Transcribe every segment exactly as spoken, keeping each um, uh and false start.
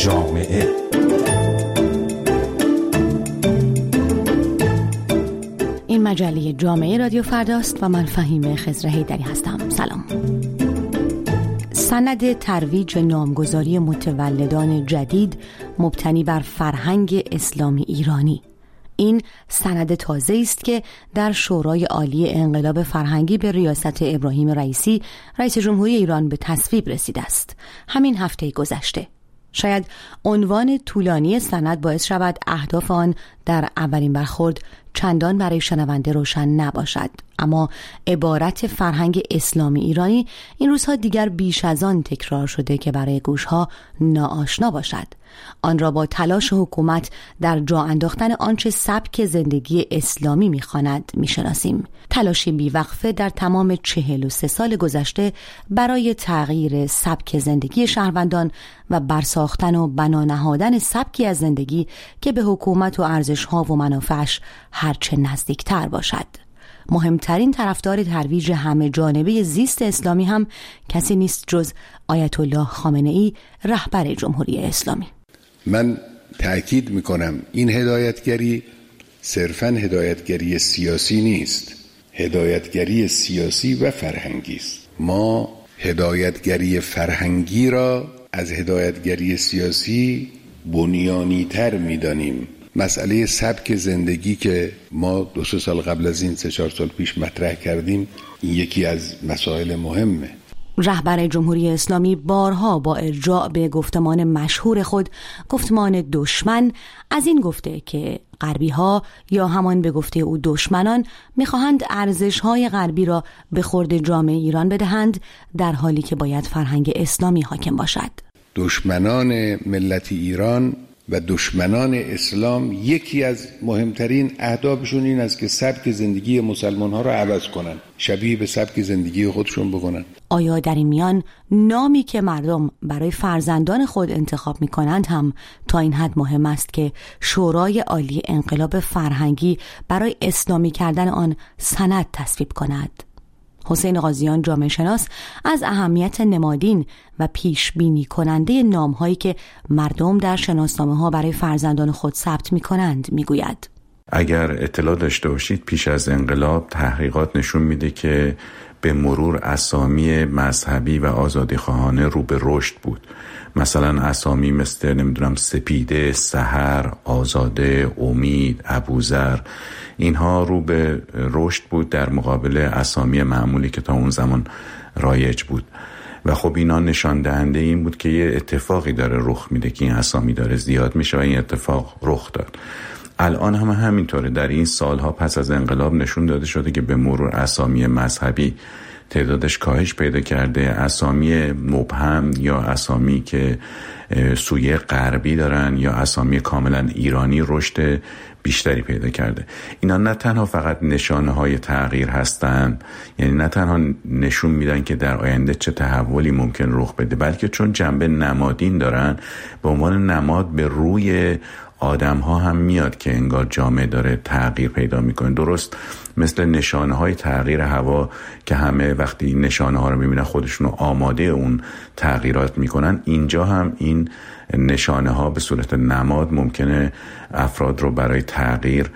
جامعه. این مجله جامعه رادیو فرداست و من فهیمه خضر حیدری هستم. سلام. سند ترویج نامگذاری متولدان جدید مبتنی بر فرهنگ اسلامی ایرانی. این سند تازه است که در شورای عالی انقلاب فرهنگی به ریاست ابراهیم رئیسی رئیس جمهوری ایران به تصویب رسیده است. همین هفته گذشته. شاید عنوان طولانی سند باعث شود اهداف آن در اولین برخورد چندان برای شنونده روشن نباشد، اما عبارت فرهنگ اسلامی ایرانی این روزها دیگر بیش از آن تکرار شده که برای گوشها ناآشنا باشد. آن را با تلاش حکومت در جا انداختن آنچه سبک زندگی اسلامی می‌خواند می‌شناسیم. تلاشی بیوقفه در تمام چهل و سه سال گذشته برای تغییر سبک زندگی شهروندان و برساختن و بنا نهادن سبکی از زندگی که به حکومت و ارزش‌ها و منافعش هرچه نزدیکتر باشد. مهمترین طرفدار ترویج همه جانبه زیست اسلامی هم کسی نیست جز آیت الله خامنه ای، رهبر جمهوری اسلامی. من تأکید میکنم این هدایتگری صرفاً هدایتگری سیاسی نیست، هدایتگری سیاسی و فرهنگی است. ما هدایتگری فرهنگی را از هدایتگری سیاسی بنیانی تر میدانیم. مسئله سبک زندگی که ما دو سه سال قبل از این سه چهار سال پیش مطرح کردیم، این یکی از مسائل مهمه. رهبر جمهوری اسلامی بارها با ارجاع به گفتمان مشهور خود، گفتمان دشمن، از این گفته که غربی ها یا همان به گفته او دشمنان میخواهند ارزش های غربی را به خورد جامعه ایران بدهند، در حالی که باید فرهنگ اسلامی حاکم باشد. دشمنان ملت ایران و دشمنان اسلام یکی از مهمترین اهدافشون این است که سبک زندگی مسلمان ها را عوض کنن، شبیه به سبک زندگی خودشون بکنن. آیا در این میان نامی که مردم برای فرزندان خود انتخاب می کنند هم تا این حد مهم است که شورای عالی انقلاب فرهنگی برای اسلامی کردن آن سند تصویب کند؟ حسین قاضیان جامعه شناس از اهمیت نمادین و پیش بینی کننده نام هایی که مردم در شناسنامه ها برای فرزندان خود ثبت می کنند می گوید. اگر اطلاع داشته باشید پیش از انقلاب تحقیقات نشون میده که به مرور اسامی مذهبی و آزادیخواهانه رو به رشد بود. مثلا اسامی مثل نمیدونم سپیده، سحر، آزاده، امید، ابوذر، اینها رو به رشد بود در مقابل اسامی معمولی که تا اون زمان رایج بود. و خب اینا نشان دهنده این بود که یه اتفاقی داره رخ میده که این اسامی داره زیاد میشه و این اتفاق رخ داد. الان هم همینطوره. در این سالها پس از انقلاب نشون داده شده که به مرور اسامی مذهبی تعدادش کاهش پیدا کرده، اسامی مبهم یا اسامی که سویه غربی دارن یا اسامی کاملا ایرانی رشد بیشتری پیدا کرده. اینا نه تنها فقط نشانه های تغییر هستند، یعنی نه تنها نشون میدن که در آینده چه تحولی ممکن رخ بده، بلکه چون جنبه نمادین دارن به عنوان نماد به روی آدم ها هم میاد که انگار جامعه داره تغییر پیدا میکنه. درست مثل نشانه های تغییر هوا که همه وقتی این نشانه ها رو میبینن خودشون رو آماده اون تغییرات میکنن، اینجا هم این نشانه ها به صورت نماد ممکنه افراد رو برای تغییر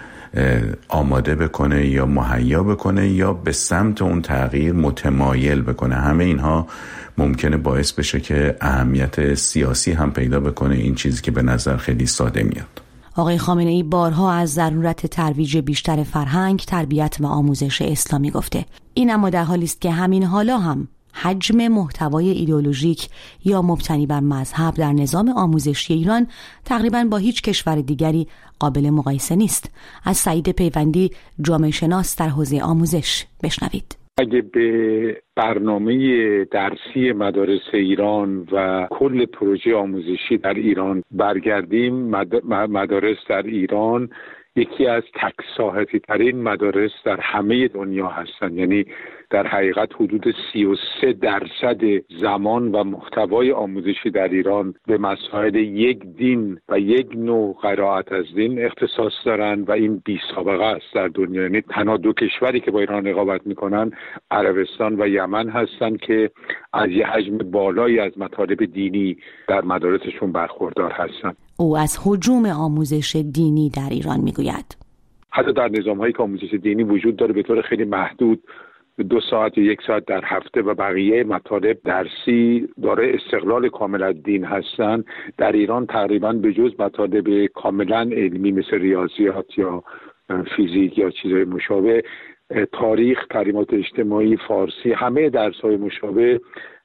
آماده بکنه یا مهیا بکنه یا به سمت اون تغییر متمایل بکنه. همه اینها ممکنه باعث بشه که اهمیت سیاسی هم پیدا بکنه، این چیزی که به نظر خیلی ساده میاد. آقای خامنه ای بارها از ضرورت ترویج بیشتر فرهنگ، تربیت و آموزش اسلامی گفته. این اما در حالی است که همین حالا هم حجم محتوای ایدئولوژیک یا مبتنی بر مذهب در نظام آموزشی ایران تقریباً با هیچ کشور دیگری قابل مقایسه نیست. از سعید پیوندی، جامعه شناس در حوزه آموزش، بشنوید. اگه به برنامه درسی مدارس ایران و کل پروژه آموزشی در ایران برگردیم، مدارس در ایران یکی از تک ساحتی ترین مدارس در همه دنیا هستند. یعنی در حقیقت حدود سی و سه درصد زمان و محتوای آموزشی در ایران به مسائل یک دین و یک نوع قرائت از دین اختصاص دارند و این بی سابقه است در دنیا. یعنی تنها دو کشوری که با ایران رقابت میکنن عربستان و یمن هستند که از یه حجم بالایی از مطالب دینی در مدارسشون برخوردار هستند. او از هجوم آموزش دینی در ایران میگوید. حتی در نظام‌هایی که آموزش دینی وجود داره به طور خیلی محدود، دو ساعت یا یک ساعت در هفته و بقیه مطالب درسی داره استقلال کامل از دین هستن، در ایران تقریباً به جز مطالب کاملاً علمی مثل ریاضیات یا فیزیک یا چیزهای مشابه، تاریخ، تعلیمات اجتماعی، فارسی، همه درس‌های مشابه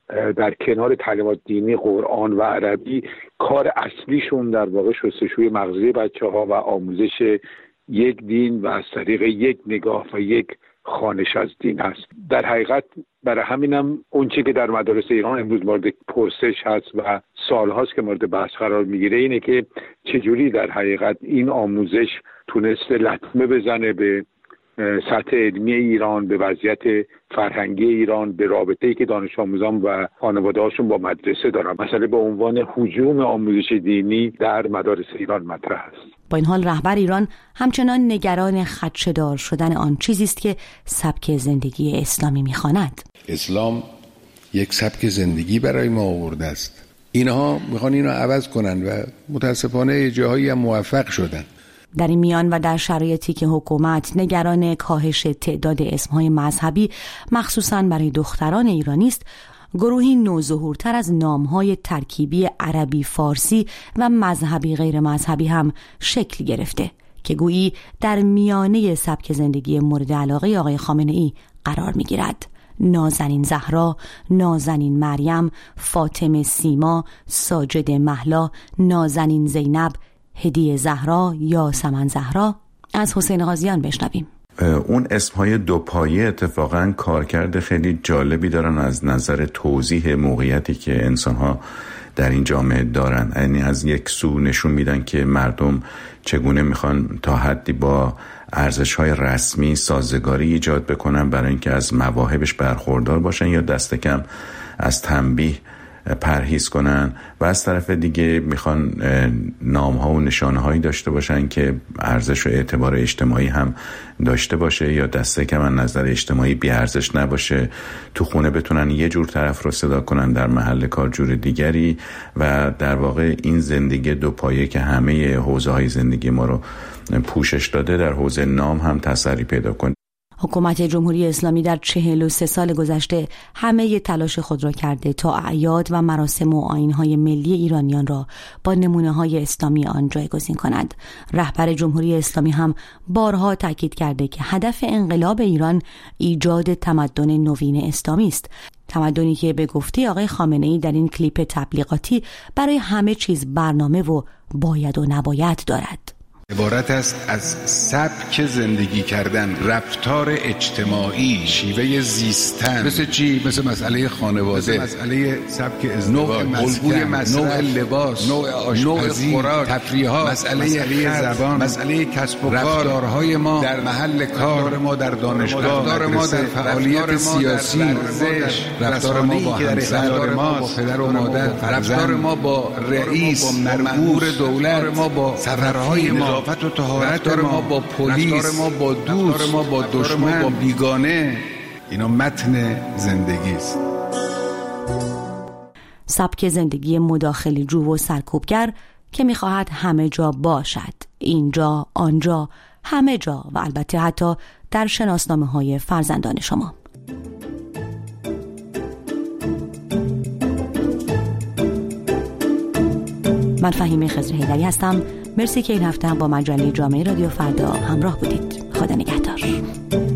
در کنار تعلیمات دینی، قرآن و عربی، کار اصلیشون در واقع شستشوی مغزی بچه‌ها و آموزش یک دین و از طریق یک نگاه و یک خوانش از دین است. در حقیقت برای همینم اون چیزی که در مدارس ایران امروز مورد پرسش هست و سال هاست که مورد بحث قرار میگیره اینه که چجوری در حقیقت این آموزش تونسته لطمه بزنه به سطح علمی ایران، به وضعیت فرهنگی ایران، به رابطه‌ای که دانش آموزان و خانواده‌هاشون با مدرسه دارن. مسئله به عنوان هجوم آموزش دینی در مدارس ایران مطرح است. با این حال رهبر ایران همچنان نگران خدشه‌دار شدن آن چیزی است که سبک زندگی اسلامی می‌خواند. اسلام یک سبک زندگی برای ما آورده است. اینها میخوان اینو عوض کنن و متاسفانه جاهایی هم موفق شدن. در این میان و در شرایطی که حکومت نگران کاهش تعداد اسمهای مذهبی مخصوصاً برای دختران ایرانی است، گروهی نوظهورتر از نامهای ترکیبی عربی، فارسی و مذهبی غیر مذهبی هم شکل گرفته که گویی در میانه سبک زندگی مورد علاقه آقای خامنه‌ای قرار می‌گیرد. نازنین زهرا، نازنین مریم، فاطمه سیما، ساجد مهلا، نازنین زینب، هدیه زهرا، یاسمن زهرا. از حسین غازیان بشنویم. اون اسمهای دوپایه اتفاقاً کارکرد خیلی جالبی دارن از نظر توضیح موقعیتی که انسانها در این جامعه دارن. یعنی از یک سو نشون میدن که مردم چگونه میخوان تا حدی با ارزش‌های رسمی سازگاری ایجاد بکنن برای اینکه از مواهبش برخوردار باشن یا دست کم از تنبیه پرهیز کنن، و از طرف دیگه میخوان نام‌ها و نشانه‌هایی داشته باشن که ارزش و اعتبار اجتماعی هم داشته باشه یا دست کم از نظر اجتماعی بی ارزش نباشه. تو خونه بتونن یه جور طرف رو صدا کنن، در محل کار جور دیگری، و در واقع این زندگی دو پایه که همه حوزه‌های زندگی ما رو پوشش داده در حوزه نام هم تسری پیدا کنه. حکومت جمهوری اسلامی در چهل و سه سال گذشته همه تلاش خود را کرده تا اعیاد و مراسم و آیین‌های ملی ایرانیان را با نمونه‌های اسلامی آن جایگزین کند. رهبر جمهوری اسلامی هم بارها تاکید کرده که هدف انقلاب ایران ایجاد تمدن نوین اسلامی است. تمدنی که به گفته آقای خامنه‌ای در این کلیپ تبلیغاتی برای همه چیز برنامه و باید و نباید دارد. عبارت است از سبک زندگی کردن، رفتار اجتماعی، شیوه زیستن. مثل چی؟ مثل مسئله خانواده، مثل مسئله سبک ازدواج، الگوی مسکن، نوع لباس، نوع آشپزی، خوراک، تفریحات، مسئله, مسئله زبان، مسئله کسب و کار، رفتارهای ما در محل کار، ما در دانشگاه، رفتار ما در فعالیت سیاسی، رفتار ما با همسر ما، با پدر و مادر، رفتار ما با رئیس، با مأمور دولت، ما با سفرهای ما، نظافت و طهارت ما، با پلیس، ما با دوست، ما با دشمن، با بیگانه. اینا متن زندگی است. سبک زندگی مداخله جو و سرکوبگر که می‌خواهد همه جا باشد، اینجا، آنجا، همه جا، و البته حتی در شناسنامه‌های فرزندان شما. من فهیمه خضر حیدری هستم. مرسی که این هفته هم با مجله جامعه رادیو فردا همراه بودید. خدا نگهدار.